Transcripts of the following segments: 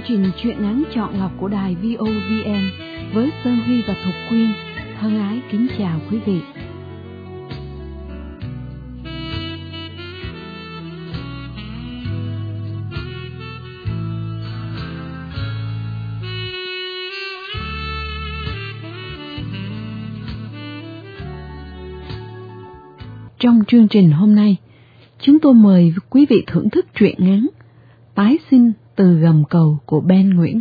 trình truyện ngắn chọn lọc của đài VOVN với Sơn Huy và Thục Quyên thân ái kính chào quý vị. Trong chương trình hôm nay, chúng tôi mời quý vị thưởng thức truyện ngắn Tái sinh từ gầm cầu của Ben Nguyễn.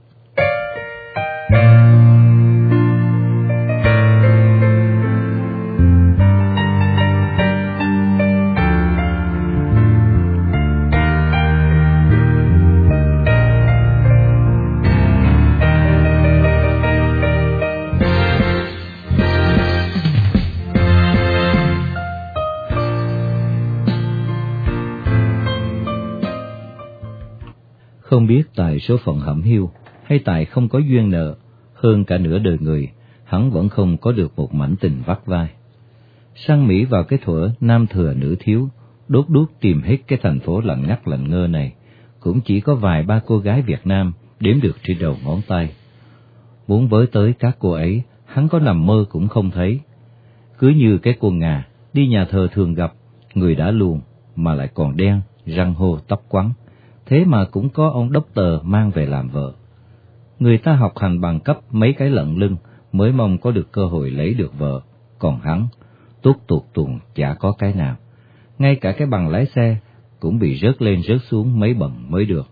Không biết tại số phận hẩm hiu hay tại không có duyên nợ, hơn cả nửa đời người, hắn vẫn không có được một mảnh tình vắt vai. Sang Mỹ vào cái thuở nam thừa nữ thiếu, đốt đuốc tìm hết cái thành phố lạnh ngắt lạnh ngơ này, cũng chỉ có vài ba cô gái Việt Nam đếm được trên đầu ngón tay. Muốn với tới các cô ấy, hắn có nằm mơ cũng không thấy. Cứ như cái cô Ngà đi nhà thờ thường gặp, người đã luồn mà lại còn đen, răng hô tóc quắn. Thế mà cũng có ông đốc tờ mang về làm vợ. Người ta học hành bằng cấp mấy cái lận lưng mới mong có được cơ hội lấy được vợ, còn hắn, tuốt tuột tuồng chả có cái nào. Ngay cả cái bằng lái xe cũng bị rớt lên rớt xuống mấy bận mới được.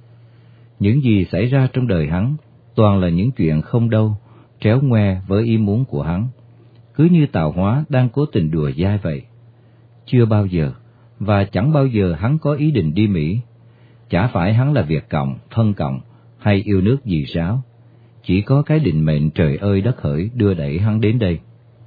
Những gì xảy ra trong đời hắn toàn là những chuyện không đâu, tréo ngoe với ý muốn của hắn. Cứ như tạo hóa đang cố tình đùa dai vậy. Chưa bao giờ, và chẳng bao giờ hắn có ý định đi Mỹ. Chả phải hắn là Việt Cộng, thân Cộng hay yêu nước gì ráo, chỉ có cái định mệnh trời ơi đất hỡi đưa đẩy hắn đến đây.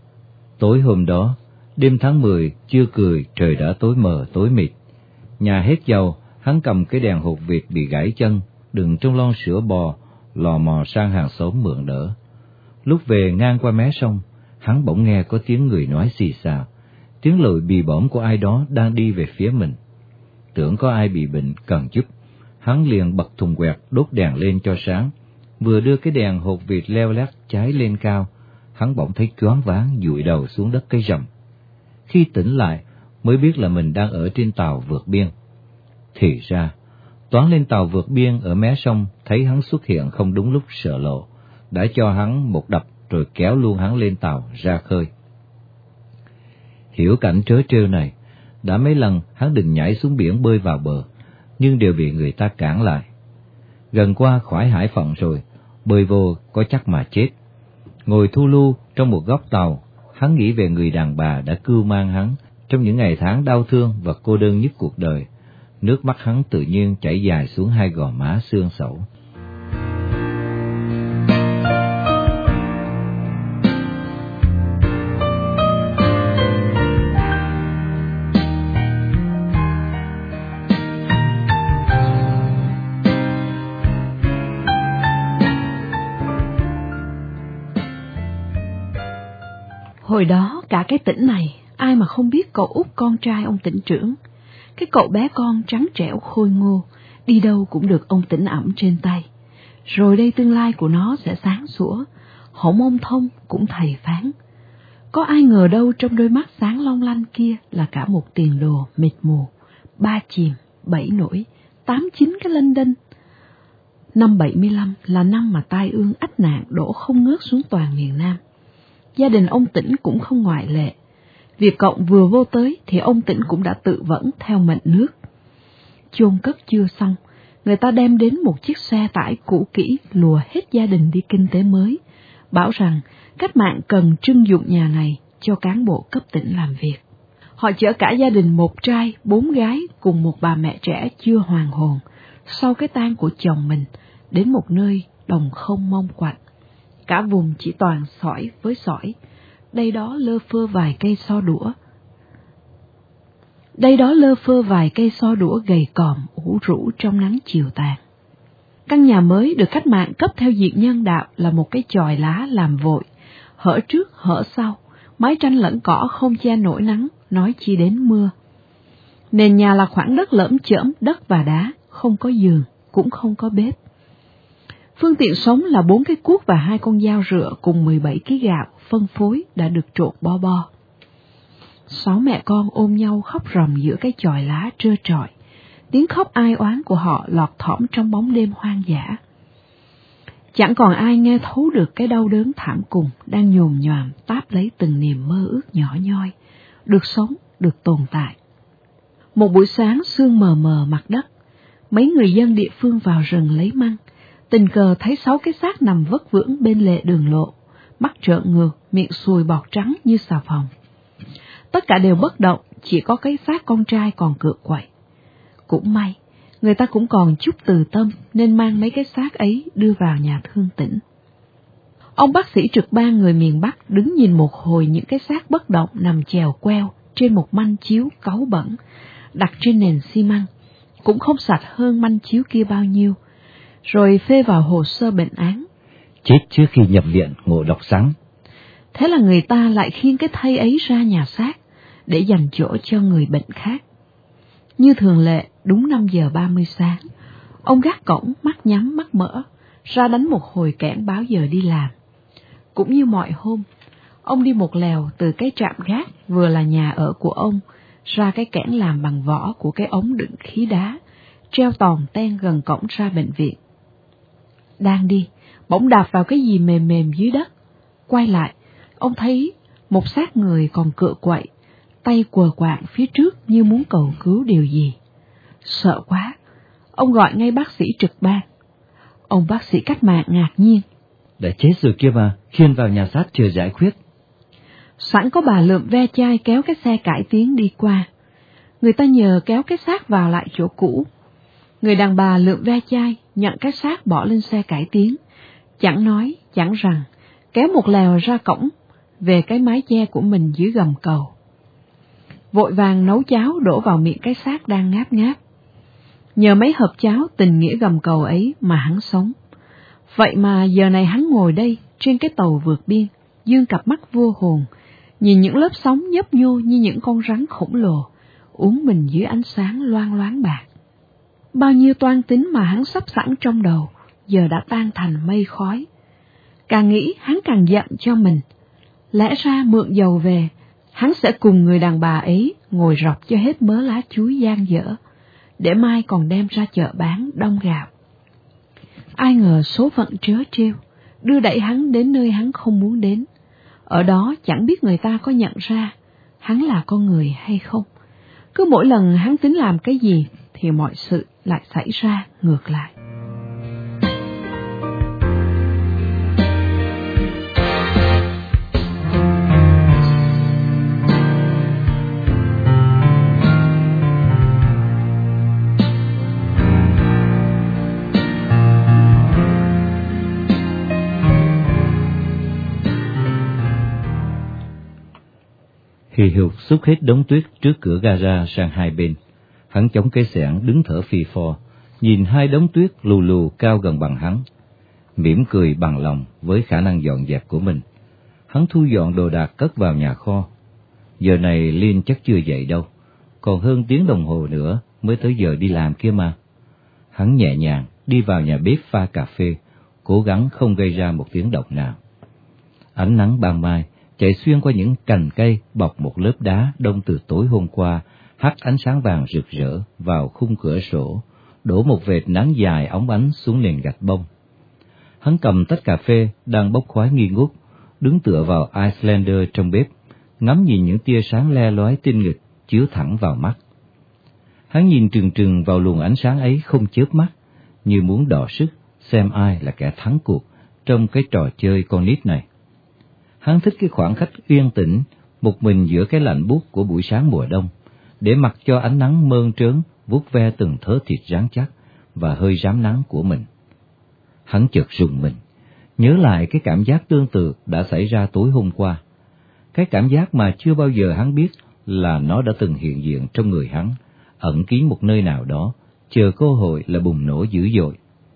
Tối hôm đó, đêm tháng 10, chưa cười trời đã tối mờ tối mịt. Nhà hết dầu, hắn cầm cái đèn hột vịt bị gãy chân, đựng trong lon sữa bò, lò mò sang hàng xóm mượn đỡ. Lúc về ngang qua mé sông, hắn bỗng nghe có tiếng người nói xì xào, tiếng lội bì bõm của ai đó đang đi về phía mình. Tưởng có ai bị bệnh cần giúp, hắn liền bật thùng quẹt đốt đèn lên cho sáng. Vừa đưa cái đèn hột vịt leo lét cháy lên cao, hắn bỗng thấy choáng váng dụi đầu xuống đất cây rầm. Khi tỉnh lại mới biết là mình đang ở trên tàu vượt biên. Thì ra toán lên tàu vượt biên ở mé sông thấy hắn xuất hiện không đúng lúc sợ lộ, đã cho hắn một đập rồi kéo luôn hắn lên tàu ra khơi. Hiểu cảnh trớ trêu này, đã mấy lần hắn định nhảy xuống biển bơi vào bờ, nhưng đều bị người ta cản lại. Gần qua khỏi hải phận rồi, bơi vô có chắc mà chết. Ngồi thu lu trong một góc tàu, hắn nghĩ về người đàn bà đã cưu mang hắn trong những ngày tháng đau thương và cô đơn nhất cuộc đời. Nước mắt hắn tự nhiên chảy dài xuống hai gò má xương sẩu. Hồi đó cả cái tỉnh này, ai mà không biết cậu út con trai ông tỉnh trưởng. Cái cậu bé con trắng trẻo khôi ngô, đi đâu cũng được ông tỉnh ẵm trên tay. Rồi đây tương lai của nó sẽ sáng sủa, hổng ông thông cũng thầy phán. Có ai ngờ đâu trong đôi mắt sáng long lanh kia là cả một tiền đồ mịt mù, 3 chìm, 7 nổi, 8 chín cái lênh đênh. Năm 75 là năm mà tai ương ách nạn đổ không ngớt xuống toàn miền Nam. Gia đình ông Tĩnh cũng không ngoại lệ. Việt Cộng vừa vô tới thì ông Tĩnh cũng đã tự vẫn theo mệnh nước. Chôn cất chưa xong, người ta đem đến một chiếc xe tải cũ kỹ lùa hết gia đình đi kinh tế mới, bảo rằng cách mạng cần trưng dụng nhà này cho cán bộ cấp tỉnh làm việc. Họ chở cả gia đình 1 trai 4 gái cùng một bà mẹ trẻ chưa hoàn hồn, sau cái tang của chồng mình, đến một nơi đồng không mông quạnh. Cả vùng chỉ toàn sỏi với sỏi, đây đó lơ phơ vài cây so đũa gầy còm ủ rũ trong nắng chiều tàn. Căn nhà mới được cách mạng cấp theo diện nhân đạo là một cái chòi lá làm vội, hở trước hở sau, mái tranh lẫn cỏ không che nổi nắng, nói chi đến mưa. Nền nhà là khoảng đất lởm chởm đất và đá, không có giường, cũng không có bếp. Phương tiện sống là 4 cái cuốc và 2 con dao rựa cùng 17 kg gạo phân phối đã được trộn bo bo. 6 mẹ con ôm nhau khóc ròng giữa cái chòi lá trơ trọi, tiếng khóc ai oán của họ lọt thỏm trong bóng đêm hoang dã. Chẳng còn ai nghe thấu được cái đau đớn thảm cùng đang nhồm nhoàm táp lấy từng niềm mơ ước nhỏ nhoi, được sống, được tồn tại. Một buổi sáng sương mờ mờ mặt đất, mấy người dân địa phương vào rừng lấy măng, tình cờ thấy 6 cái xác nằm vất vưởng bên lề đường lộ, mắt trợn ngược, miệng sùi bọt trắng như xà phòng. Tất cả đều bất động, chỉ có cái xác con trai còn cựa quậy. Cũng may, người ta cũng còn chút từ tâm nên mang mấy cái xác ấy đưa vào nhà thương tĩnh. Ông bác sĩ trực ban người miền Bắc đứng nhìn một hồi những cái xác bất động nằm chèo queo trên một manh chiếu cáu bẩn, đặt trên nền xi măng, cũng không sạch hơn manh chiếu kia bao nhiêu, rồi phê vào hồ sơ bệnh án. Chết trước khi nhập viện ngộ độc sắn. Thế là người ta lại khiêng cái thây ấy ra nhà xác để dành chỗ cho người bệnh khác. Như thường lệ, đúng 5 giờ 30 sáng, ông gác cổng mắt nhắm mắt mở, ra đánh một hồi kẽn báo giờ đi làm. Cũng như mọi hôm, ông đi một lèo từ cái trạm gác vừa là nhà ở của ông, ra cái kẽn làm bằng vỏ của cái ống đựng khí đá, treo tòn ten gần cổng ra bệnh viện. Đang đi, bỗng đạp vào cái gì mềm mềm dưới đất. Quay lại, ông thấy một xác người còn cựa quậy, tay quờ quạng phía trước như muốn cầu cứu điều gì. Sợ quá, ông gọi ngay bác sĩ trực ban. Ông bác sĩ cách mạng ngạc nhiên. Đã chết rồi kia mà, khiêng vào nhà xác chờ giải quyết. Sẵn có bà lượm ve chai kéo cái xe cải tiến đi qua. Người ta nhờ kéo cái xác vào lại chỗ cũ. Người đàn bà lượm ve chai nhận cái xác bỏ lên xe cải tiến, chẳng nói chẳng rằng, kéo một lèo ra cổng, về cái mái che của mình dưới gầm cầu. Vội vàng nấu cháo đổ vào miệng cái xác đang ngáp ngáp. Nhờ mấy hộp cháo tình nghĩa gầm cầu ấy mà hắn sống. Vậy mà giờ này hắn ngồi đây trên cái tàu vượt biên, dương cặp mắt vô hồn, nhìn những lớp sóng nhấp nhô như những con rắn khổng lồ, uốn mình dưới ánh sáng loang loáng bạc. Bao nhiêu toan tính mà hắn sắp sẵn trong đầu, giờ đã tan thành mây khói. Càng nghĩ hắn càng giận cho mình. Lẽ ra mượn dầu về, hắn sẽ cùng người đàn bà ấy ngồi rọc cho hết mớ lá chuối dang dở, để mai còn đem ra chợ bán đông gạo. Ai ngờ số phận trớ trêu, đưa đẩy hắn đến nơi hắn không muốn đến. Ở đó chẳng biết người ta có nhận ra hắn là con người hay không. Cứ mỗi lần hắn tính làm cái gì thì mọi sự lại xảy ra ngược lại. Hì hục xúc hết đống tuyết trước cửa gara sang hai bên. Hắn chống cái xẻng đứng thở phì phò, nhìn hai đống tuyết lù lù cao gần bằng hắn. Mỉm cười bằng lòng với khả năng dọn dẹp của mình. Hắn thu dọn đồ đạc cất vào nhà kho. Giờ này Lynn chắc chưa dậy đâu, còn hơn tiếng đồng hồ nữa mới tới giờ đi làm kia mà. Hắn nhẹ nhàng đi vào nhà bếp pha cà phê, cố gắng không gây ra một tiếng động nào. Ánh nắng ban mai chạy xuyên qua những cành cây bọc một lớp đá đông từ tối hôm qua, hắt ánh sáng vàng rực rỡ vào khung cửa sổ, đổ một vệt nắng dài óng ánh xuống nền gạch bông. Hắn cầm tách cà phê đang bốc khói nghi ngút, đứng tựa vào Icelander trong bếp, ngắm nhìn những tia sáng le lói tinh nghịch chiếu thẳng vào mắt. Hắn nhìn trừng trừng vào luồng ánh sáng ấy không chớp mắt, như muốn đọ sức xem ai là kẻ thắng cuộc trong cái trò chơi con nít này. Hắn thích cái khoảng cách yên tĩnh, một mình giữa cái lạnh buốt của buổi sáng mùa đông, để mặc cho ánh nắng mơn trớn vuốt ve từng thớ thịt rắn chắc và hơi rám nắng của mình. Hắn chợt rùng mình, nhớ lại cái cảm giác tương tự đã xảy ra tối hôm qua. Cái cảm giác mà chưa bao giờ hắn biết là nó đã từng hiện diện trong người hắn, ẩn kín một nơi nào đó, chờ cơ hội là bùng nổ dữ dội.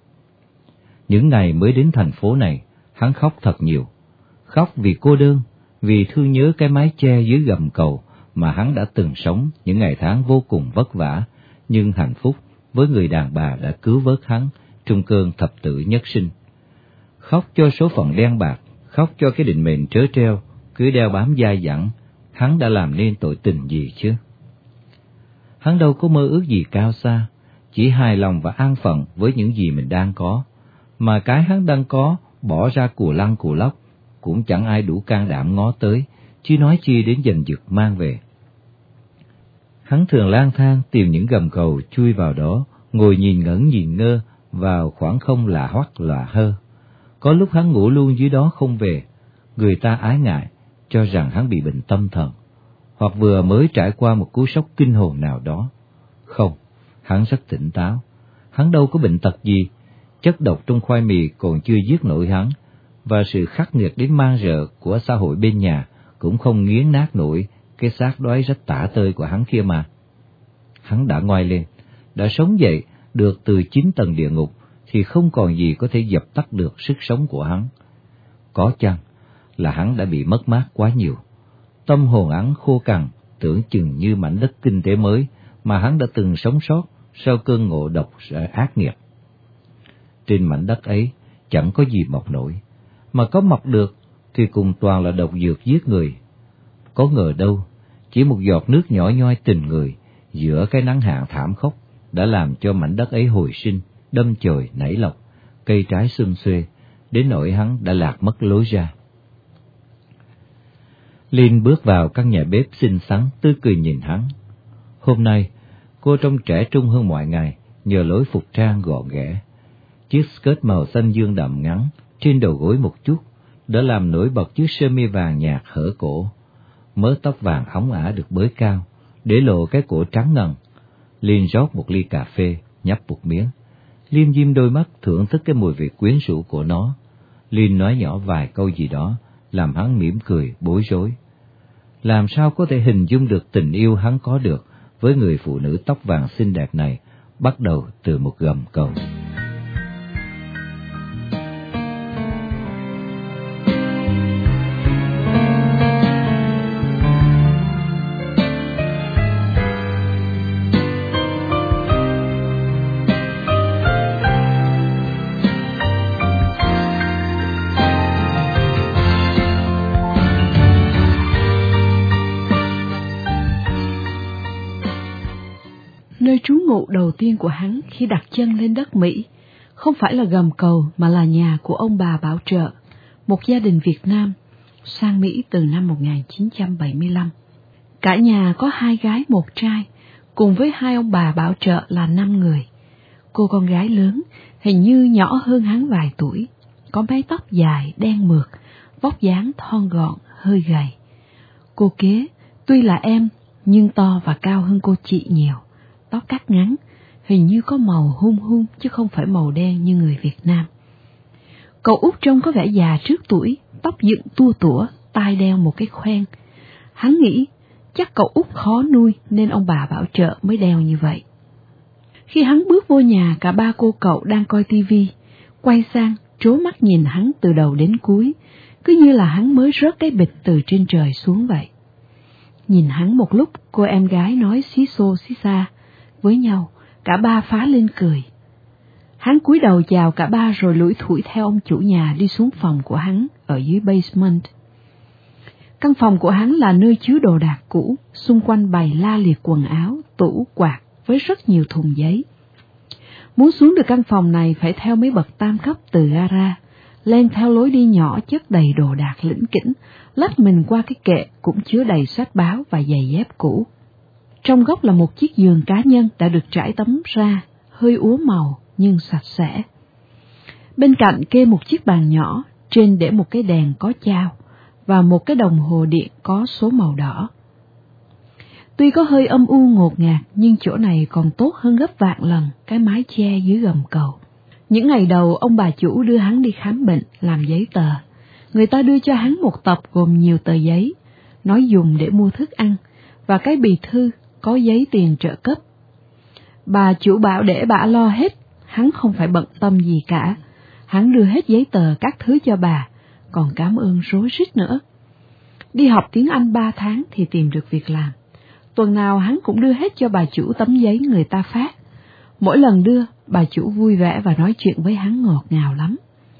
Những ngày mới đến thành phố này, hắn khóc thật nhiều. Khóc vì cô đơn, vì thương nhớ cái mái che dưới gầm cầu mà hắn đã từng sống những ngày tháng vô cùng vất vả, nhưng hạnh phúc với người đàn bà đã cứu vớt hắn trong cơn thập tử nhất sinh. khóc cho số phận đen bạc, khóc cho cái định mệnh trớ treo, cứ đeo bám dai dẳng. Hắn đã làm nên tội tình gì chứ? Hắn đâu có mơ ước gì cao xa, chỉ hài lòng và an phận với những gì mình đang có, mà cái hắn đang có bỏ ra cù lăn cù lóc, cũng chẳng ai đủ can đảm ngó tới, chứ nói chi đến giành giật mang về. Hắn thường lang thang tìm những gầm cầu chui vào đó, ngồi nhìn ngẩn nhìn ngơ vào khoảng không lạ hoắc lạ hơ. Có lúc hắn ngủ luôn dưới đó không về, người ta ái ngại, cho rằng hắn bị bệnh tâm thần, hoặc vừa mới trải qua một cú sốc kinh hồn nào đó. Không, hắn rất tỉnh táo, hắn đâu có bệnh tật gì, chất độc trong khoai mì còn chưa giết nổi hắn, và sự khắc nghiệt đến man rợ của xã hội bên nhà cũng không nghiến nát nổi cái xác đói rất tả tơi của hắn kia mà. Hắn đã ngoai lên, đã sống dậy được từ 9 tầng địa ngục, thì không còn gì có thể dập tắt được sức sống của hắn. Có chăng là hắn đã bị mất mát quá nhiều, tâm hồn hắn khô cằn, tưởng chừng như mảnh đất kinh tế mới mà hắn đã từng sống sót sau cơn ngộ độc ác nghiệt. Trên mảnh đất ấy chẳng có gì mọc nổi, mà có mọc được thì cùng toàn là độc dược giết người. Có ngờ đâu, chỉ một giọt nước nhỏ nhoi tình người giữa cái nắng hạn thảm khốc đã làm cho mảnh đất ấy hồi sinh, đâm chồi nảy lộc, cây trái xum xuê, đến nỗi hắn đã lạc mất lối ra. Lynn bước vào căn nhà bếp xinh xắn, tươi cười nhìn hắn. Hôm nay, cô trông trẻ trung hơn mọi ngày nhờ lối phục trang gọn ghẽ. Chiếc skirt màu xanh dương đậm ngắn trên đầu gối một chút đã làm nổi bật chiếc sơ mi vàng nhạt hở cổ. Mớ tóc vàng óng ả được bới cao, để lộ cái cổ trắng ngần. Lynn rót một ly cà phê, nhấp một miếng. Liêm diêm đôi mắt thưởng thức cái mùi vị quyến rũ của nó. Lynn nói nhỏ vài câu gì đó, làm hắn mỉm cười, bối rối. Làm sao có thể hình dung được tình yêu hắn có được với người phụ nữ tóc vàng xinh đẹp này, bắt đầu từ một gầm cầu. Nơi trú ngụ đầu tiên của hắn khi đặt chân lên đất Mỹ không phải là gầm cầu mà là nhà của ông bà bảo trợ, một gia đình Việt Nam sang Mỹ từ năm 1975. Cả nhà có 2 gái 1 trai, cùng với 2 ông bà bảo trợ là 5 người. Cô con gái lớn hình như nhỏ hơn hắn vài tuổi, có mái tóc dài đen mượt, vóc dáng thon gọn, hơi gầy. Cô kế tuy là em nhưng to và cao hơn cô chị nhiều. Tóc cắt ngắn, hình như có màu hun hun chứ không phải màu đen như người Việt Nam. Cậu út trông có vẻ già trước tuổi, tóc dựng tua tủa, tai đeo một cái khoen. Hắn nghĩ chắc cậu út khó nuôi nên ông bà bảo trợ mới đeo như vậy. Khi hắn bước vô nhà, cả 3 cô cậu đang coi tivi, quay sang trố mắt nhìn hắn từ đầu đến cuối, cứ như là hắn mới rớt cái bịch từ trên trời xuống vậy. Nhìn hắn một lúc, cô em gái nói xí xô xí xa với nhau, cả 3 phá lên cười. Hắn cúi đầu chào cả 3 rồi lủi thủi theo ông chủ nhà đi xuống phòng của hắn ở dưới basement. Căn phòng của hắn là nơi chứa đồ đạc cũ, xung quanh bày la liệt quần áo, tủ, quạt với rất nhiều thùng giấy. Muốn xuống được căn phòng này phải theo mấy bậc tam cấp từ gara, lên theo lối đi nhỏ chất đầy đồ đạc lỉnh kỉnh, lách mình qua cái kệ cũng chứa đầy sách báo và giày dép cũ. Trong góc là một chiếc giường cá nhân đã được trải tấm ra, hơi úa màu nhưng sạch sẽ. Bên cạnh kê một chiếc bàn nhỏ, trên để một cái đèn có chao và một cái đồng hồ điện có số màu đỏ. Tuy có hơi âm u ngột ngạt nhưng chỗ này còn tốt hơn gấp vạn lần cái mái che dưới gầm cầu. Những ngày đầu ông bà chủ đưa hắn đi khám bệnh, làm giấy tờ. Người ta đưa cho hắn một tập gồm nhiều tờ giấy, nói dùng để mua thức ăn, và cái bì thư có giấy tiền trợ cấp. Bà chủ bảo để bà lo hết, hắn không phải bận tâm gì cả. Hắn đưa hết giấy tờ các thứ cho bà, còn cảm ơn rối rít nữa. Đi học tiếng Anh 3 tháng thì tìm được việc làm. Tuần nào hắn cũng đưa hết cho bà chủ tấm giấy người ta phát. Mỗi lần đưa, bà chủ vui vẻ và nói chuyện với hắn ngọt ngào lắm.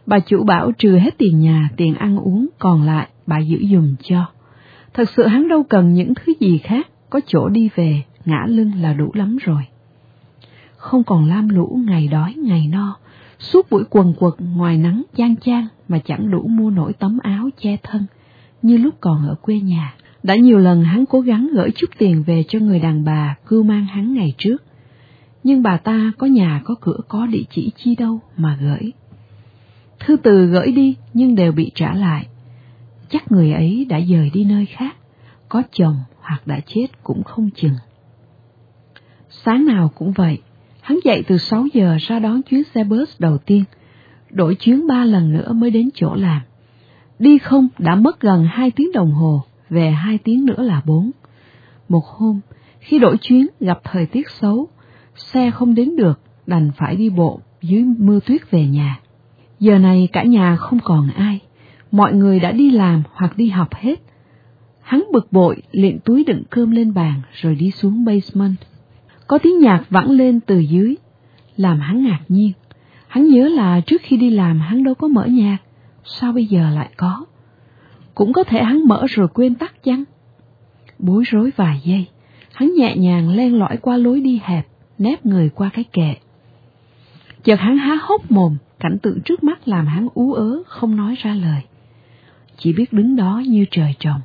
Bà chủ bảo trừ hết tiền nhà, tiền ăn uống, còn lại bà giữ giùm cho. Thật sự hắn đâu cần những thứ gì khác, có chỗ đi về, ngả lưng là đủ lắm rồi. Không còn lam lũ ngày đói ngày no, suốt buổi quần quật ngoài nắng chang chang mà chẳng đủ mua nổi tấm áo che thân, như lúc còn ở quê nhà. Đã nhiều lần hắn cố gắng gửi chút tiền về cho người đàn bà cưu mang hắn ngày trước, nhưng bà ta có nhà có cửa có địa chỉ chi đâu mà gửi. Thư từ gửi đi nhưng đều bị trả lại. Chắc người ấy đã dời đi nơi khác, có chồng hoặc đã chết cũng không chừng. Sáng nào cũng vậy, hắn dậy từ 6 giờ ra đón chuyến xe bus đầu tiên, đổi chuyến 3 lần nữa mới đến chỗ làm. Đi không đã mất gần 2 tiếng đồng hồ, về 2 tiếng nữa là 4. Một hôm, khi đổi chuyến gặp thời tiết xấu, xe không đến được, đành phải đi bộ dưới mưa tuyết về nhà. Giờ này cả nhà không còn ai, mọi người đã đi làm hoặc đi học hết. Hắn bực bội liệng túi đựng cơm lên bàn rồi đi xuống basement. Có tiếng nhạc vẳng lên từ dưới, làm hắn ngạc nhiên. Hắn nhớ là trước khi đi làm hắn đâu có mở nhạc, sao bây giờ lại có? Cũng có thể hắn mở rồi quên tắt chăng? Bối rối vài giây, hắn nhẹ nhàng len lỏi qua lối đi hẹp, nép người qua cái kệ. Chợt hắn há hốc mồm, cảnh tượng trước mắt làm hắn ú ớ không nói ra lời, chỉ biết đứng đó như trời trồng.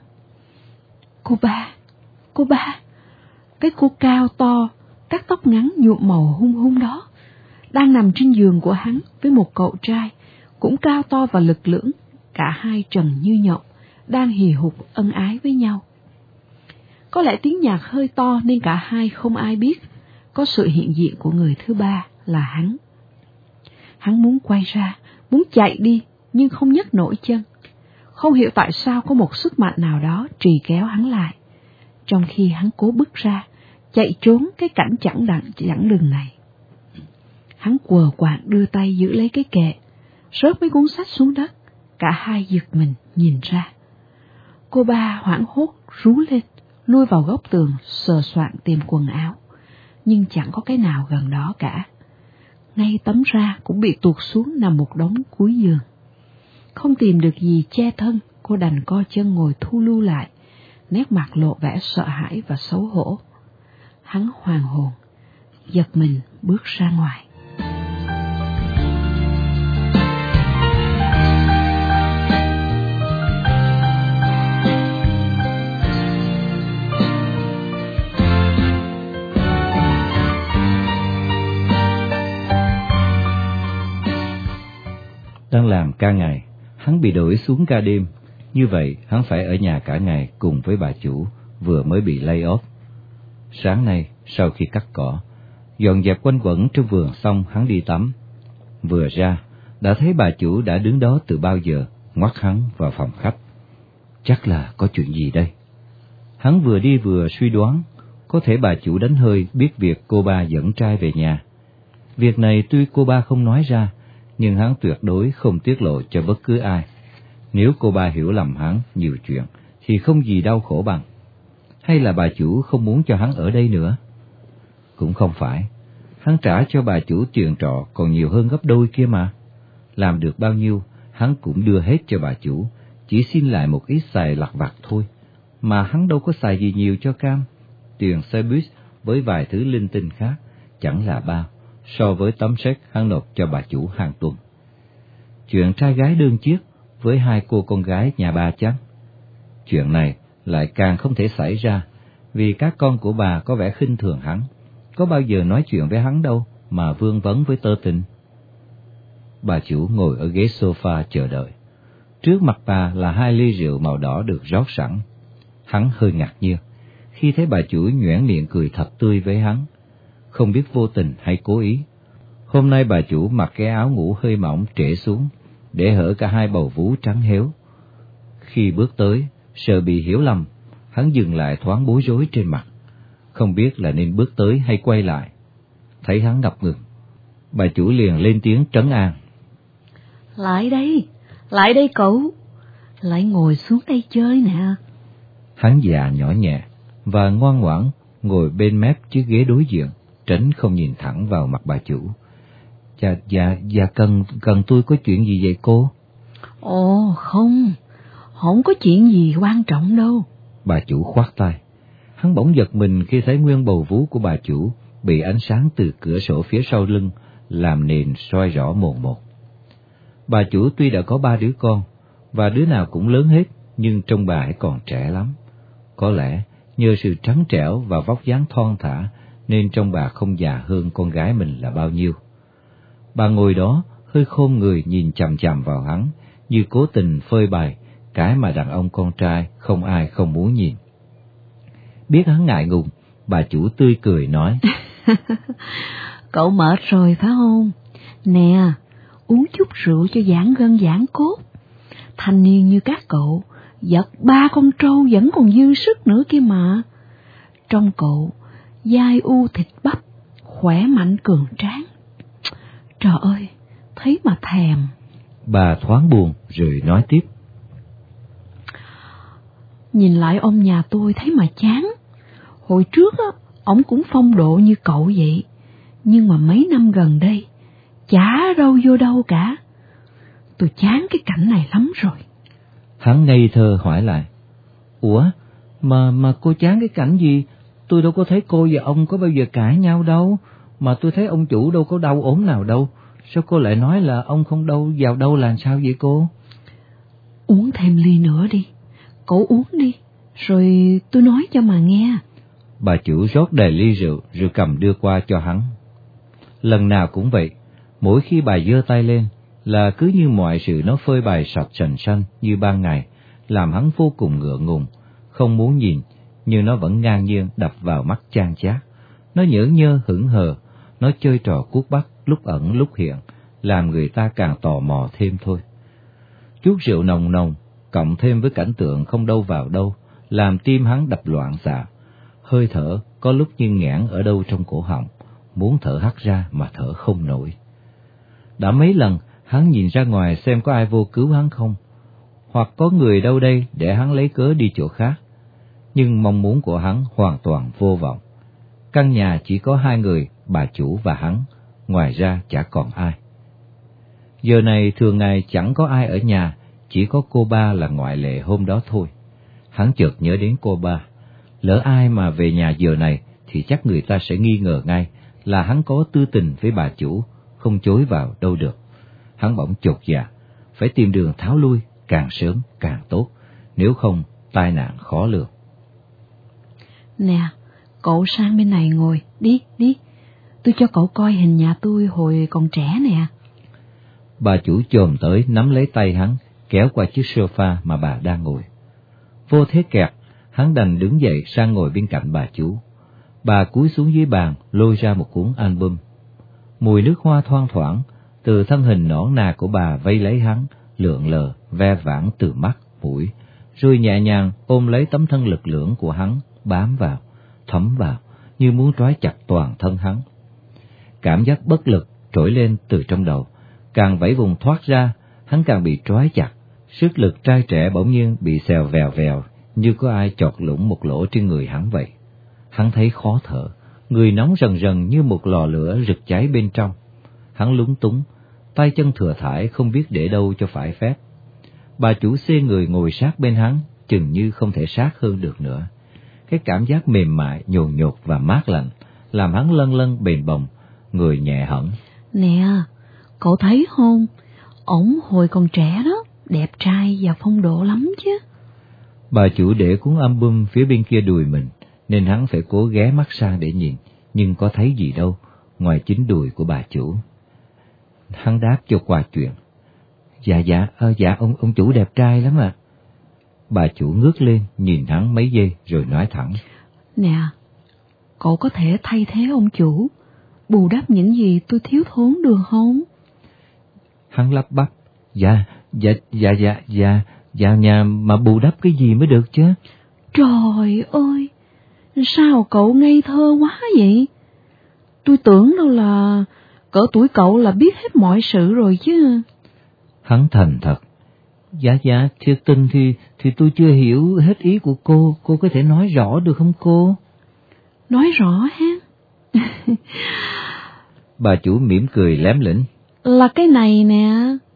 Cô ba, cái cô cao to, cắt tóc ngắn nhuộm màu hung hung đó, đang nằm trên giường của hắn với một cậu trai, cũng cao to và lực lưỡng, cả hai trần như nhộng, đang hì hục ân ái với nhau. Có lẽ tiếng nhạc hơi to nên cả hai không ai biết có sự hiện diện của người thứ ba là hắn. Hắn muốn quay ra, muốn chạy đi, nhưng không nhấc nổi chân. Không hiểu tại sao có một sức mạnh nào đó trì kéo hắn lại, trong khi hắn cố bứt ra, chạy trốn cái cảnh chẳng đừng này. Hắn quờ quạng đưa tay giữ lấy cái kệ, rớt mấy cuốn sách xuống đất, cả hai giật mình nhìn ra. Cô ba hoảng hốt rú lên, lui vào góc tường sờ soạn tìm quần áo, nhưng chẳng có cái nào gần đó cả. Ngay tấm ra cũng bị tuột xuống nằm một đống cuối giường. Không tìm được gì che thân, cô đành co chân ngồi thu lưu lại, nét mặt lộ vẻ sợ hãi và xấu hổ. Hắn hoàn hồn, giật mình bước ra ngoài. Đang làm ca ngày, hắn bị đổi xuống ca đêm. Như vậy, hắn phải ở nhà cả ngày cùng với bà chủ vừa mới bị lay off. Sáng nay, sau khi cắt cỏ, dọn dẹp quanh quẩn trong vườn xong, hắn đi tắm. Vừa ra, đã thấy bà chủ đã đứng đó từ bao giờ, ngoắt hắn vào phòng khách. Chắc là có chuyện gì đây? Hắn vừa đi vừa suy đoán, có thể bà chủ đánh hơi biết việc cô ba dẫn trai về nhà. Việc này tuy cô ba không nói ra, nhưng hắn tuyệt đối không tiết lộ cho bất cứ ai. Nếu cô ba hiểu lầm hắn nhiều chuyện, thì không gì đau khổ bằng. Hay là bà chủ không muốn cho hắn ở đây nữa? Cũng không phải, hắn trả cho bà chủ tiền trọ còn nhiều hơn gấp đôi kia mà. Làm được bao nhiêu, hắn cũng đưa hết cho bà chủ, chỉ xin lại một ít xài lặt vặt thôi. Mà hắn đâu có xài gì nhiều cho cam. Tiền xe buýt với vài thứ linh tinh khác chẳng là bao so với tấm séc hắn nộp cho bà chủ hàng tuần. Chuyện trai gái đơn chiếc với hai cô con gái nhà bà chăng? Chuyện này lại càng không thể xảy ra, vì các con của bà có vẻ khinh thường hắn, có bao giờ nói chuyện với hắn đâu mà vương vấn với tơ tình. Bà chủ ngồi ở ghế sofa chờ đợi. Trước mặt bà là 2 ly rượu màu đỏ được rót sẵn. Hắn hơi ngạc nhiên khi thấy bà chủ nhoẻn miệng cười thật tươi với hắn, không biết vô tình hay cố ý. Hôm nay bà chủ mặc cái áo ngủ hơi mỏng trễ xuống, để hở cả 2 bầu vú trắng héo. Khi bước tới, sợ bị hiểu lầm, hắn dừng lại thoáng bối rối trên mặt, không biết là nên bước tới hay quay lại. Thấy hắn ngập ngừng, bà chủ liền lên tiếng trấn an. Lại đây cậu, lại ngồi xuống đây chơi nè. Hắn dạ nhỏ nhẹ và ngoan ngoãn ngồi bên mép chiếc ghế đối diện, tránh không nhìn thẳng vào mặt bà chủ. Dạ, cần tôi có chuyện gì vậy cô? Ồ, không có chuyện gì quan trọng đâu. Bà chủ khoát tay. Hắn bỗng giật mình khi thấy nguyên bầu vú của bà chủ bị ánh sáng từ cửa sổ phía sau lưng làm nền soi rõ mồn một. Bà chủ tuy đã có 3 đứa con, và đứa nào cũng lớn hết, nhưng trông bà ấy còn trẻ lắm. Có lẽ nhờ sự trắng trẻo và vóc dáng thon thả nên trông bà không già hơn con gái mình là bao nhiêu. Bà ngồi đó hơi khom người nhìn chằm chằm vào hắn, như cố tình phơi bày cái mà đàn ông con trai không ai không muốn nhìn. Biết hắn ngại ngùng, bà chủ tươi cười nói: Cậu mệt rồi phải không? Nè, uống chút rượu cho giãn gân giãn cốt. Thanh niên như các cậu, giật 3 con trâu vẫn còn dư sức nữa kia mà. Trong cậu, dai u thịt bắp, khỏe mạnh cường tráng. Trời ơi, thấy mà thèm. Bà thoáng buồn rồi nói tiếp: Nhìn lại ông nhà tôi thấy mà chán. Hồi trước á, ổng cũng phong độ như cậu vậy, nhưng mà mấy năm gần đây, chả đâu vô đâu cả. Tôi chán cái cảnh này lắm rồi. Hắn ngây thơ hỏi lại: Ủa, mà cô chán cái cảnh gì? Tôi đâu có thấy cô và ông có bao giờ cãi nhau đâu, mà tôi thấy ông chủ đâu có đau ốm nào đâu. Sao cô lại nói là ông không đâu vào đâu là sao vậy cô? Uống thêm ly nữa đi, cậu uống đi, rồi tôi nói cho mà nghe. Bà chủ rót đầy ly rượu rồi cầm đưa qua cho hắn. Lần nào cũng vậy, mỗi khi bà giơ tay lên là cứ như mọi sự nó phơi bày sạch sành xanh như ban ngày, làm hắn vô cùng ngượng ngùng, không muốn nhìn, nhưng nó vẫn ngang nhiên đập vào mắt chan chát. Nó nhởn nhơ hững hờ, nó chơi trò cuốc bắt lúc ẩn lúc hiện, làm người ta càng tò mò thêm thôi. Chút rượu nồng nồng cộng thêm với cảnh tượng không đâu vào đâu, làm tim hắn đập loạn xạ. Hơi thở có lúc như nghẽn ở đâu trong cổ họng, muốn thở hắt ra mà thở không nổi. Đã mấy lần hắn nhìn ra ngoài xem có ai vô cứu hắn không, hoặc có người đâu đây để hắn lấy cớ đi chỗ khác, nhưng mong muốn của hắn hoàn toàn vô vọng. Căn nhà chỉ có 2 người, bà chủ và hắn, ngoài ra chả còn ai. Giờ này thường ngày chẳng có ai ở nhà, chỉ có cô ba là ngoại lệ hôm đó thôi. Hắn chợt nhớ đến cô ba. Lỡ ai mà về nhà giờ này thì chắc người ta sẽ nghi ngờ ngay là hắn có tư tình với bà chủ, không chối vào đâu được. Hắn bỗng chột dạ, phải tìm đường tháo lui càng sớm càng tốt, nếu không tai nạn khó lường. Nè, cậu sang bên này ngồi, đi, tôi cho cậu coi hình nhà tôi hồi còn trẻ nè. Bà chủ chồm tới nắm lấy tay hắn, kéo qua chiếc sofa mà bà đang ngồi. Vô thế kẹt, hắn đành đứng dậy sang ngồi bên cạnh bà chủ. Bà cúi xuống dưới bàn, lôi ra một cuốn album. Mùi nước hoa thoang thoảng từ thân hình nõn nà của bà vây lấy hắn, lượn lờ, ve vãn từ mắt, mũi, rồi nhẹ nhàng ôm lấy tấm thân lực lưỡng của hắn, bám vào, thấm vào, như muốn trói chặt toàn thân hắn. Cảm giác bất lực trỗi lên từ trong đầu, càng vẫy vùng thoát ra, hắn càng bị trói chặt. Sức lực trai trẻ bỗng nhiên bị xèo vèo vèo, như có ai chọt lũng một lỗ trên người hắn vậy. Hắn thấy khó thở, người nóng rần rần như một lò lửa rực cháy bên trong. Hắn lúng túng, tay chân thừa thãi không biết để đâu cho phải phép. Bà chủ xê người ngồi sát bên hắn, chừng như không thể sát hơn được nữa. Cái cảm giác mềm mại, nhồn nhột và mát lạnh, làm hắn lân lân bềnh bồng, người nhẹ hẳn. Nè, cậu thấy không? Ổng hồi còn trẻ đó, đẹp trai và phong độ lắm chứ. Bà chủ để cuốn album phía bên kia đùi mình, nên hắn phải cố ghé mắt sang để nhìn, nhưng có thấy gì đâu, ngoài chính đùi của bà chủ. Hắn đáp cho qua chuyện. Dạ, ông chủ đẹp trai lắm ạ. Bà chủ ngước lên, nhìn hắn mấy giây rồi nói thẳng. Nè, cậu có thể thay thế ông chủ, bù đắp những gì tôi thiếu thốn được không? Hắn lắp bắp. Dạ, nhà mà bù đắp cái gì mới được chứ? Trời ơi, sao cậu ngây thơ quá vậy? Tôi tưởng đâu là cỡ tuổi cậu là biết hết mọi sự rồi chứ. Hắn thành thật. Dạ, thiệt tình thì tôi chưa hiểu hết ý của cô có thể nói rõ được không cô? Nói rõ ha. Bà chủ mỉm cười lém lĩnh. Là cái này nè.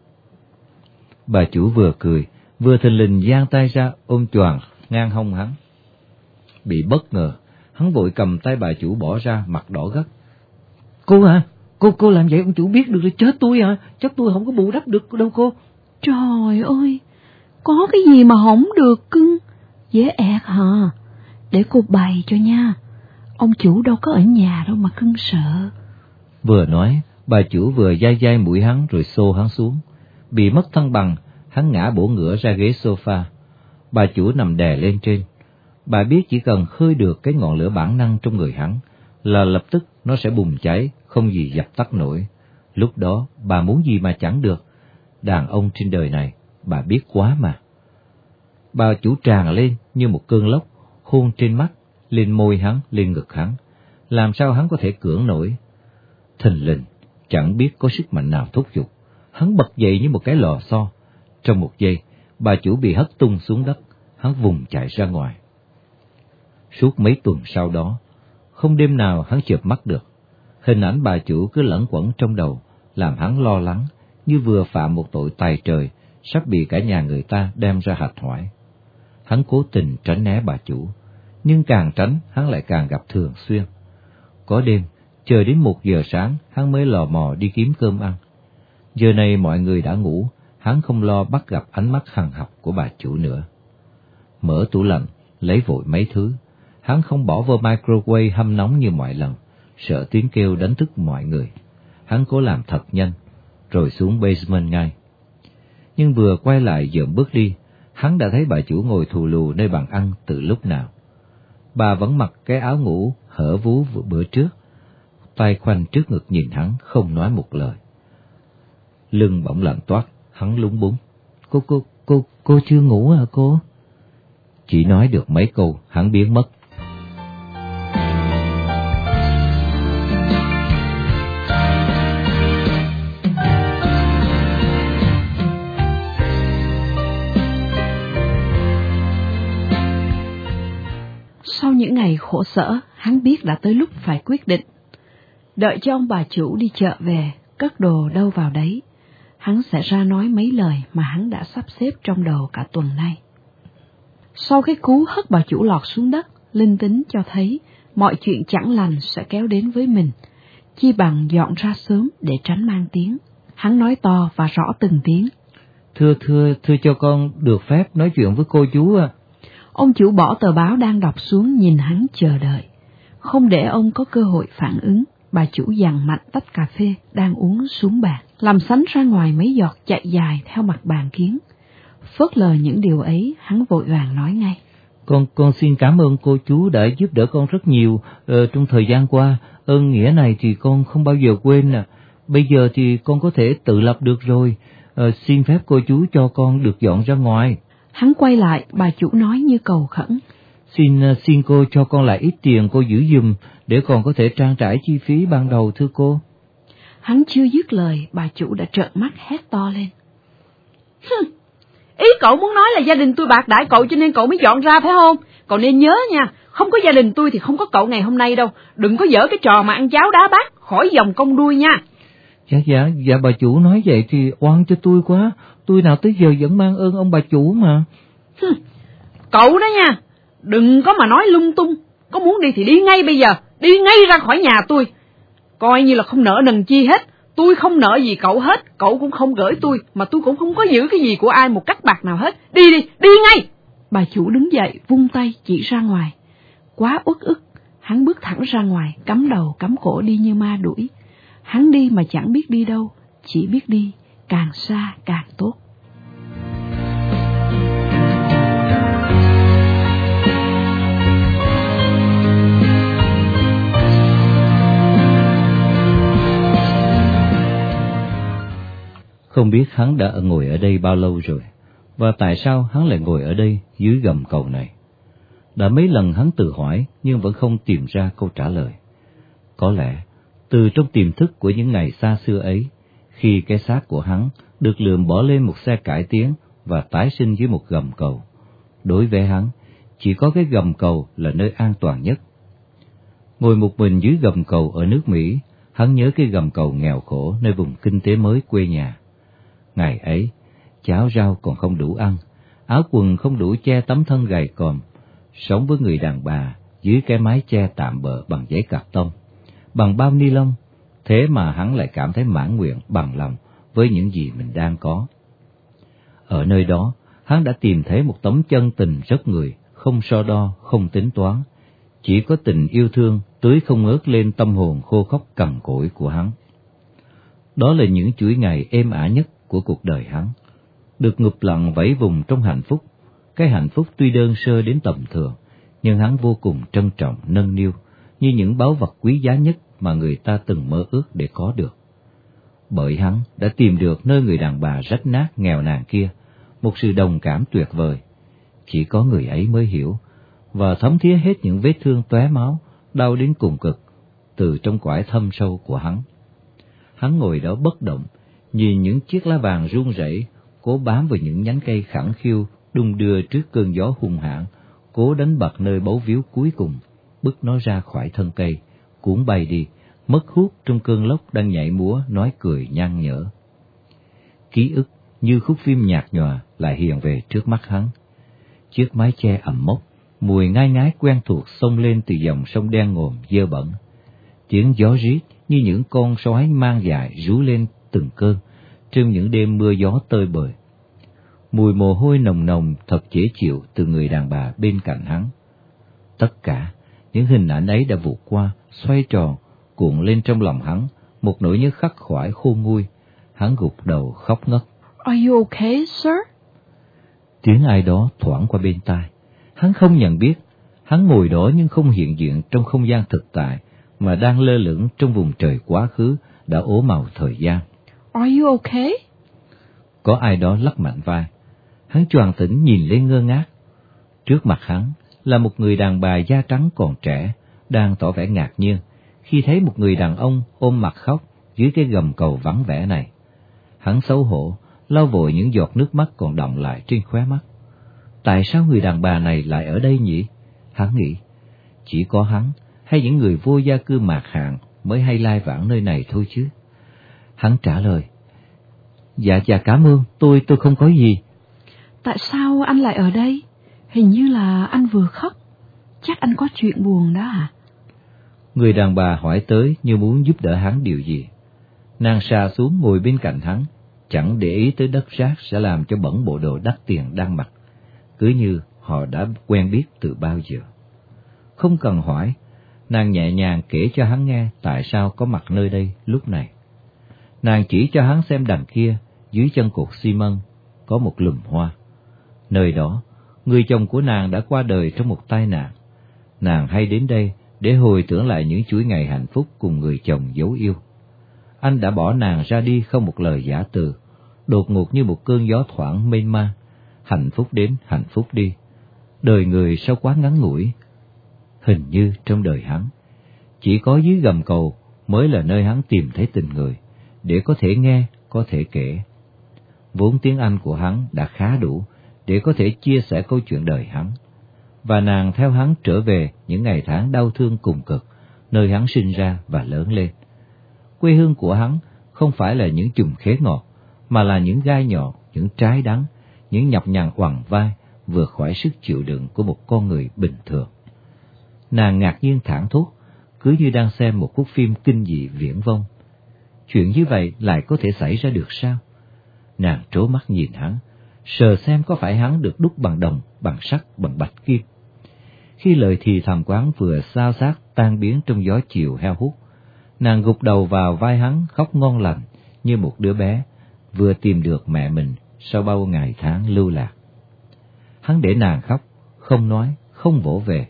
Bà chủ vừa cười, vừa thình lình giang tay ra ôm choàng ngang hông hắn. Bị bất ngờ, hắn vội cầm tay bà chủ bỏ ra, mặt đỏ gắt. Cô hả? Cô làm vậy ông chủ biết được là chết tôi hả? Chắc tôi không có bù đắp được đâu cô. Trời ơi, có cái gì mà hỏng được cưng, dễ ẹt hả? Để cô bày cho nha, ông chủ đâu có ở nhà đâu mà cưng sợ. Vừa nói, bà chủ vừa day day mũi hắn rồi xô hắn xuống. Bị mất thăng bằng, hắn ngã bổ ngửa ra ghế sofa. Bà chủ nằm đè lên trên. Bà biết chỉ cần khơi được cái ngọn lửa bản năng trong người hắn là lập tức nó sẽ bùng cháy, không gì dập tắt nổi. Lúc đó bà muốn gì mà chẳng được. Đàn ông trên đời này bà biết quá mà. Bà chủ tràn lên như một cơn lốc, hôn trên mắt, lên môi hắn, lên ngực hắn. Làm sao hắn có thể cưỡng nổi? Thình lình, chẳng biết có sức mạnh nào thúc giục, hắn bật dậy như một cái lò xo. Trong một giây, bà chủ bị hất tung xuống đất, hắn vùng chạy ra ngoài. Suốt mấy tuần sau đó, không đêm nào hắn chợp mắt được. Hình ảnh bà chủ cứ lẩn quẩn trong đầu, làm hắn lo lắng, như vừa phạm một tội tày trời, sắp bị cả nhà người ta đem ra hạch hoại. Hắn cố tình tránh né bà chủ, nhưng càng tránh hắn lại càng gặp thường xuyên. Có đêm, chờ đến 1 giờ sáng, hắn mới lò mò đi kiếm cơm ăn. Giờ này mọi người đã ngủ, hắn không lo bắt gặp ánh mắt hằn học của bà chủ nữa. Mở tủ lạnh, lấy vội mấy thứ. Hắn không bỏ vô microwave hâm nóng như mọi lần, sợ tiếng kêu đánh thức mọi người. Hắn cố làm thật nhanh, rồi xuống basement ngay. Nhưng vừa quay lại dợm bước đi, hắn đã thấy bà chủ ngồi thù lù nơi bàn ăn từ lúc nào. Bà vẫn mặc cái áo ngủ hở vú bữa trước, tay khoanh trước ngực nhìn hắn, không nói một lời. Lưng bỗng lạnh toát, hắn lúng búng. Cô chưa ngủ hả cô? Chỉ nói được mấy câu, hắn biến mất. Sau những ngày khổ sở, hắn biết đã tới lúc phải quyết định. Đợi cho ông bà chủ đi chợ về, cất đồ đâu vào đấy, hắn sẽ ra nói mấy lời mà hắn đã sắp xếp trong đầu cả tuần nay. Sau cái cú hất bà chủ lọt xuống đất, linh tính cho thấy mọi chuyện chẳng lành sẽ kéo đến với mình, chi bằng dọn ra sớm để tránh mang tiếng. Hắn nói to và rõ từng tiếng. Thưa cho con được phép nói chuyện với cô chú à. Ông chủ bỏ tờ báo đang đọc xuống, nhìn hắn chờ đợi. Không để ông có cơ hội phản ứng, bà chủ dằn mạnh tách cà phê đang uống xuống bàn, làm sánh ra ngoài mấy giọt chạy dài theo mặt bàn kiến. Phớt lờ những điều ấy, hắn vội vàng nói ngay. Con xin cảm ơn cô chú đã giúp đỡ con rất nhiều trong thời gian qua. Ơn nghĩa này thì con không bao giờ quên nè. Bây giờ thì con có thể tự lập được rồi. Xin phép cô chú cho con được dọn ra ngoài. Hắn quay lại, bà chủ nói như cầu khẩn. Xin cô cho con lại ít tiền cô giữ giùm để con có thể trang trải chi phí ban đầu thưa cô. Hắn chưa dứt lời, bà chủ đã trợn mắt hét to lên. Ý cậu muốn nói là gia đình tôi bạc đãi cậu cho nên cậu mới dọn ra phải không? Cậu nên nhớ nha, không có gia đình tôi thì không có cậu ngày hôm nay đâu. Đừng có dở cái trò mà ăn cháo đá bát, khỏi dòng công đuôi nha. Dạ bà chủ nói vậy thì oan cho tôi quá. Tôi nào tới giờ vẫn mang ơn ông bà chủ mà. Cậu đó nha, đừng có mà nói lung tung. Có muốn đi thì đi ngay bây giờ, đi ngay ra khỏi nhà tôi. Coi như là không nợ nần chi hết. Tôi không nợ gì cậu hết, cậu cũng không gửi tôi, mà tôi cũng không có giữ cái gì của ai một cắc bạc nào hết. Đi ngay! Bà chủ đứng dậy, vung tay chỉ ra ngoài. Quá uất ức, hắn bước thẳng ra ngoài, cắm đầu cắm cổ đi như ma đuổi. Hắn đi mà chẳng biết đi đâu, chỉ biết đi, càng xa càng tốt. Không biết hắn đã ngồi ở đây bao lâu rồi, và tại sao hắn lại ngồi ở đây dưới gầm cầu này. Đã mấy lần hắn tự hỏi nhưng vẫn không tìm ra câu trả lời. Có lẽ từ trong tiềm thức của những ngày xa xưa ấy, khi cái xác của hắn được lượm bỏ lên một xe cải tiến và tái sinh dưới một gầm cầu, đối với hắn chỉ có cái gầm cầu là nơi an toàn nhất. Ngồi một mình dưới gầm cầu ở nước Mỹ, Hắn nhớ cái gầm cầu nghèo khổ nơi vùng kinh tế mới quê nhà. Ngày ấy, cháo rau còn không đủ ăn, áo quần không đủ che tấm thân gầy còm, sống với người đàn bà dưới cái mái che tạm bợ bằng giấy cạc tông, bằng bao ni lông. Thế mà hắn lại cảm thấy mãn nguyện bằng lòng với những gì mình đang có. Ở nơi đó, hắn đã tìm thấy một tấm chân tình rất người, không so đo, không tính toán, chỉ có tình yêu thương tưới không ngớt lên tâm hồn khô khốc cằn cỗi của hắn. Đó là những chuỗi ngày êm ả nhất của cuộc đời hắn, được ngụp lặn vẫy vùng trong hạnh phúc. Cái hạnh phúc tuy đơn sơ đến tầm thường, nhưng hắn vô cùng trân trọng nâng niu, như những báu vật quý giá nhất mà người ta từng mơ ước để có được. Bởi hắn đã tìm được nơi người đàn bà rách nát nghèo nàn kia một sự đồng cảm tuyệt vời. Chỉ có người ấy mới hiểu và thấm thía hết những vết thương tóe máu, đau đến cùng cực từ trong cõi thâm sâu của hắn. Hắn ngồi đó bất động, nhìn những chiếc lá vàng run rẩy, cố bám vào những nhánh cây khẳng khiu đung đưa trước cơn gió hung hãn, cố đánh bật nơi bấu víu cuối cùng, bứt nó ra khỏi thân cây, cuốn bay đi, mất hút trong cơn lốc đang nhảy múa nói cười nhăn nhở. Ký ức như khúc phim nhạt nhòa lại hiện về trước mắt hắn. Chiếc mái che ẩm mốc, mùi ngai ngái quen thuộc xông lên từ dòng sông đen ngòm dơ bẩn. Tiếng gió rít như những con sói mang dại rú lên từng cơn trong những đêm mưa gió tơi bời. Mùi mồ hôi nồng nồng thật dễ chịu từ người đàn bà bên cạnh hắn. Tất cả những hình ảnh ấy đã vụt qua, xoay tròn, cuộn lên trong lòng hắn một nỗi nhớ khắc khoải khôn nguôi. Hắn gục đầu khóc ngất. Are you okay, sir? Tiếng ai đó thoảng qua bên tai. Hắn không nhận biết. Hắn ngồi đó nhưng không hiện diện trong không gian thực tại, mà đang lơ lửng trong vùng trời quá khứ đã ố màu thời gian. Are you okay? Có ai đó lắc mạnh vai. Hắn choàng tỉnh nhìn lên ngơ ngác. Trước mặt hắn là một người đàn bà da trắng còn trẻ, đang tỏ vẻ ngạc nhiên khi thấy một người đàn ông ôm mặt khóc dưới cái gầm cầu vắng vẻ này. Hắn xấu hổ, lau vội những giọt nước mắt còn đọng lại trên khóe mắt. Tại sao người đàn bà này lại ở đây nhỉ? Hắn nghĩ, chỉ có hắn hay những người vô gia cư mạc hạn mới hay lai vãng nơi này thôi chứ. Hắn trả lời, Dạ cảm ơn, tôi không có gì. Tại sao anh lại ở đây? Hình như là anh vừa khóc. Chắc anh có chuyện buồn đó à? Người đàn bà hỏi tới như muốn giúp đỡ hắn điều gì. Nàng xà xuống ngồi bên cạnh hắn, chẳng để ý tới đất rác sẽ làm cho bẩn bộ đồ đắt tiền đang mặc, cứ như họ đã quen biết từ bao giờ. Không cần hỏi, nàng nhẹ nhàng kể cho hắn nghe tại sao có mặt nơi đây lúc này. Nàng chỉ cho hắn xem đằng kia, dưới chân cột xi măng, có một lùm hoa. Nơi đó, người chồng của nàng đã qua đời trong một tai nạn. Nàng hay đến đây để hồi tưởng lại những chuỗi ngày hạnh phúc cùng người chồng dấu yêu. Anh đã bỏ nàng ra đi không một lời giả từ, đột ngột như một cơn gió thoảng mênh mang, hạnh phúc đến hạnh phúc đi. Đời người sao quá ngắn ngủi. Hình như trong đời hắn, chỉ có dưới gầm cầu mới là nơi hắn tìm thấy tình người, để có thể nghe, có thể kể. Vốn tiếng Anh của hắn đã khá đủ để có thể chia sẻ câu chuyện đời hắn. Và nàng theo hắn trở về những ngày tháng đau thương cùng cực, nơi hắn sinh ra và lớn lên. Quê hương của hắn không phải là những chùm khế ngọt, mà là những gai nhọn, những trái đắng, những nhọc nhằn oằn vai vượt khỏi sức chịu đựng của một con người bình thường. Nàng ngạc nhiên thảng thốt, cứ như đang xem một khúc phim kinh dị viển vông. Chuyện như vậy lại có thể xảy ra được sao? Nàng trố mắt nhìn hắn, sờ xem có phải hắn được đúc bằng đồng, bằng sắt, bằng bạch kim. Khi lời thì thầm của hắn vừa xao xát tan biến trong gió chiều heo hút, nàng gục đầu vào vai hắn khóc ngon lành như một đứa bé vừa tìm được mẹ mình sau bao ngày tháng lưu lạc. Hắn để nàng khóc, không nói, không vỗ về.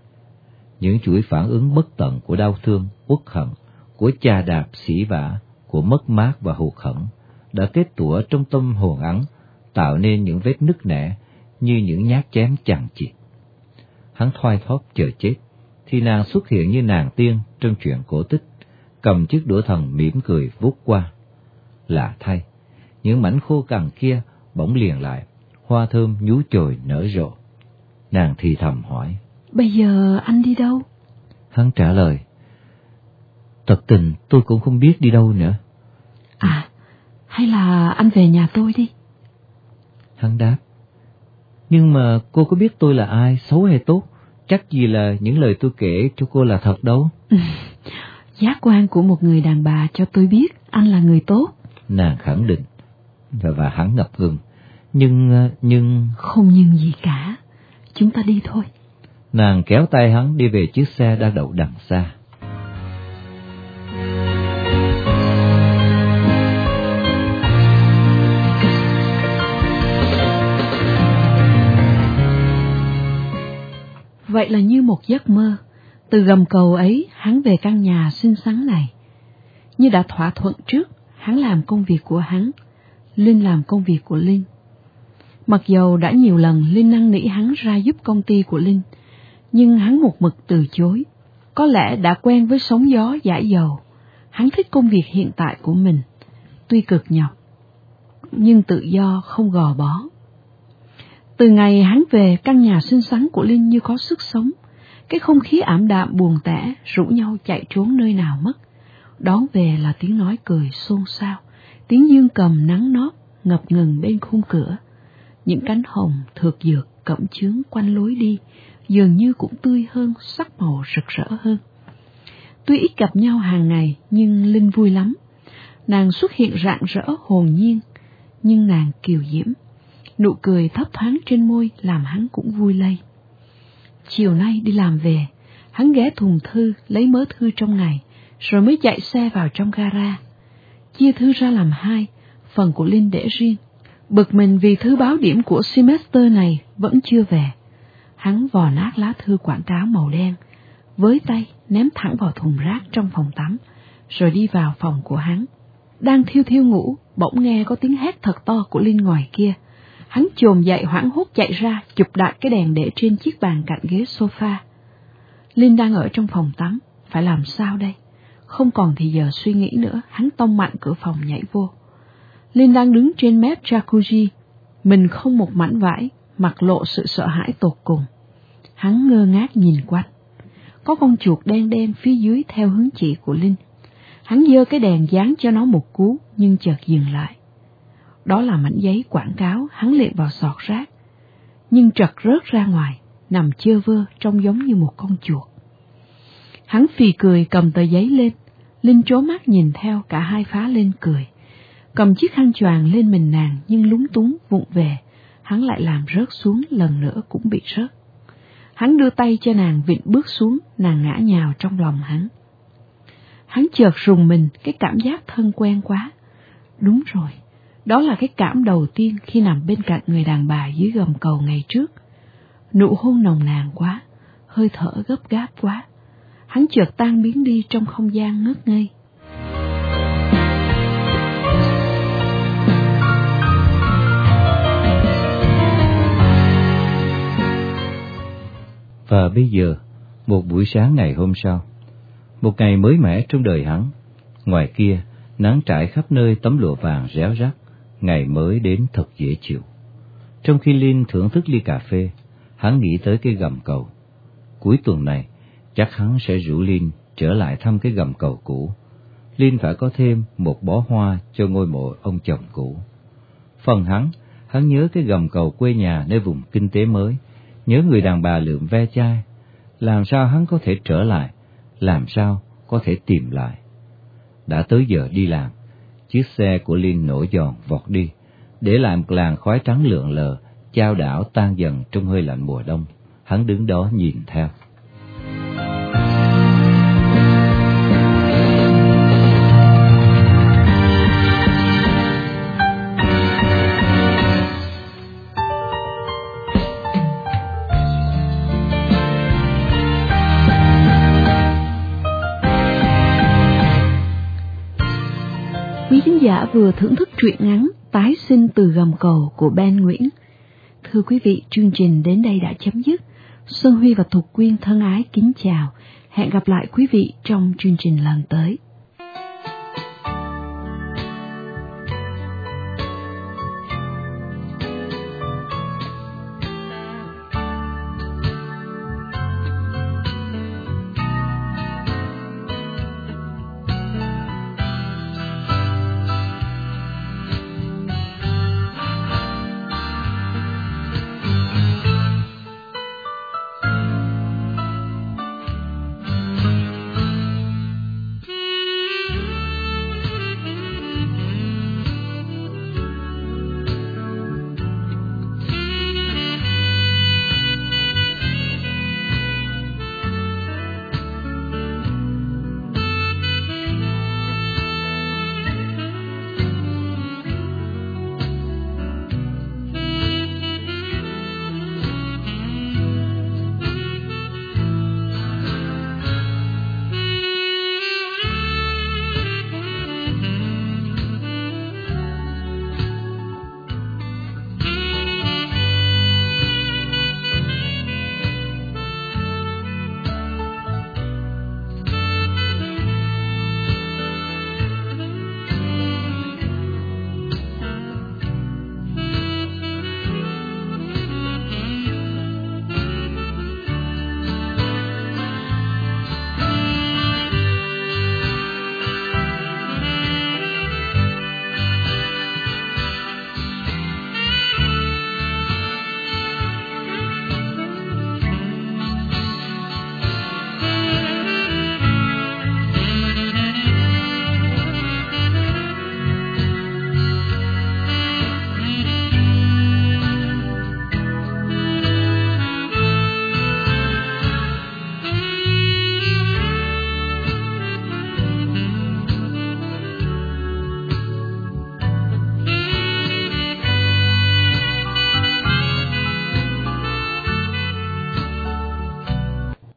Những chuỗi phản ứng bất tận của đau thương, uất hận, của chà đạp sỉ vả, của mất mát và hụt hẫng đã kết tủa trong tâm hồn hắn, tạo nên những vết nứt nẻ như những nhát chém chằng chịt. Hắn thoai thóp chờ chết, thì nàng xuất hiện như nàng tiên trong truyện cổ tích, cầm chiếc đũa thần mỉm cười vuốt qua. Lạ thay, những mảnh khô cằn kia bỗng liền lại, hoa thơm nhú chồi nở rộ. Nàng thì thầm hỏi, Bây giờ anh đi đâu? Hắn trả lời, Thật tình tôi cũng không biết đi đâu nữa. À, hay là anh về nhà tôi đi. Hắn đáp. Nhưng mà cô có biết tôi là ai, xấu hay tốt? Chắc gì là những lời tôi kể cho cô là thật đâu. Giác quan của một người đàn bà cho tôi biết anh là người tốt. Nàng khẳng định. Và hắn ngập ngừng. Nhưng... Không nhưng gì cả. Chúng ta đi thôi. Nàng kéo tay hắn đi về chiếc xe đang đậu đằng xa. Vậy là như một giấc mơ, từ gầm cầu ấy hắn về căn nhà xinh xắn này. Như đã thỏa thuận trước, hắn làm công việc của hắn, Linh làm công việc của Linh. Mặc dầu đã nhiều lần Linh năn nỉ hắn ra giúp công ty của Linh, nhưng hắn một mực từ chối. Có lẽ đã quen với sóng gió dãi dầu, hắn thích công việc hiện tại của mình, tuy cực nhọc, nhưng tự do không gò bó. Từ ngày hắn về, căn nhà xinh xắn của Linh như có sức sống, cái không khí ảm đạm buồn tẻ rủ nhau chạy trốn nơi nào mất. Đón về là tiếng nói cười xôn xao, tiếng dương cầm nắng nót ngập ngừng bên khung cửa. Những cánh hồng thược dược cẩm chướng quanh lối đi dường như cũng tươi hơn, sắc màu rực rỡ hơn. Tuy ít gặp nhau hàng ngày nhưng Linh vui lắm. Nàng xuất hiện rạng rỡ hồn nhiên, nhưng nàng kiều diễm. Nụ cười thấp thoáng trên môi làm hắn cũng vui lây. Chiều nay đi làm về, hắn ghé thùng thư lấy mớ thư trong ngày, rồi mới chạy xe vào trong gara. Chia thư ra làm hai, phần của Linh để riêng. Bực mình vì thư báo điểm của semester này vẫn chưa về. Hắn vò nát lá thư quảng cáo màu đen, với tay ném thẳng vào thùng rác trong phòng tắm, rồi đi vào phòng của hắn. Đang thiêu thiêu ngủ, bỗng nghe có tiếng hét thật to của Linh ngoài kia. Hắn chồm dậy hoảng hốt chạy ra, chụp đặt cái đèn để trên chiếc bàn cạnh ghế sofa. Linh đang ở trong phòng tắm, phải làm sao đây? Không còn thì giờ suy nghĩ nữa, hắn tông mạnh cửa phòng nhảy vô. Linh đang đứng trên mép jacuzzi, mình không một mảnh vải, mặt lộ sự sợ hãi tột cùng. Hắn ngơ ngác nhìn quanh. Có con chuột đen đen phía dưới theo hướng chỉ của Linh. Hắn giơ cái đèn dán cho nó một cú, nhưng chợt dừng lại. Đó là mảnh giấy quảng cáo hắn liệng vào sọt rác, nhưng trật rớt ra ngoài, nằm chơ vơ trông giống như một con chuột. Hắn phì cười cầm tờ giấy lên, Linh trố mắt nhìn theo, cả hai phá lên cười. Cầm chiếc khăn choàng lên mình nàng nhưng lúng túng vụng về, hắn lại làm rớt xuống, lần nữa cũng bị rớt. Hắn đưa tay cho nàng vịn bước xuống, nàng ngã nhào trong lòng hắn. Hắn chợt rùng mình, cái cảm giác thân quen quá. Đúng rồi, đó là cái cảm đầu tiên khi nằm bên cạnh người đàn bà dưới gầm cầu ngày trước. Nụ hôn nồng nàn quá, hơi thở gấp gáp quá. Hắn chợt tan biến đi trong không gian ngất ngây. Và bây giờ, một buổi sáng ngày hôm sau, một ngày mới mẻ trong đời hắn. Ngoài kia, nắng trải khắp nơi tấm lụa vàng réo rắt, ngày mới đến thật dễ chịu. Trong khi Linh thưởng thức ly cà phê, hắn nghĩ tới cái gầm cầu. Cuối tuần này, chắc hắn sẽ rủ Linh trở lại thăm cái gầm cầu cũ. Linh phải có thêm một bó hoa cho ngôi mộ ông chồng cũ. Phần hắn nhớ cái gầm cầu quê nhà nơi vùng kinh tế mới, nhớ người đàn bà lượm ve chai. Làm sao hắn có thể trở lại, làm sao có thể tìm lại. Đã tới giờ đi làm, chiếc xe của Linh nổ giòn vọt đi, để lại một làn khói trắng lượn lờ, chao đảo tan dần trong hơi lạnh mùa đông. Hắn đứng đó nhìn theo. Quý khán giả vừa thưởng thức truyện ngắn Tái sinh từ gầm cầu của Ben Nguyễn. Thưa quý vị, chương trình đến đây đã chấm dứt. Xuân Huy và Thục Quyên thân ái kính chào. Hẹn gặp lại quý vị trong chương trình lần tới.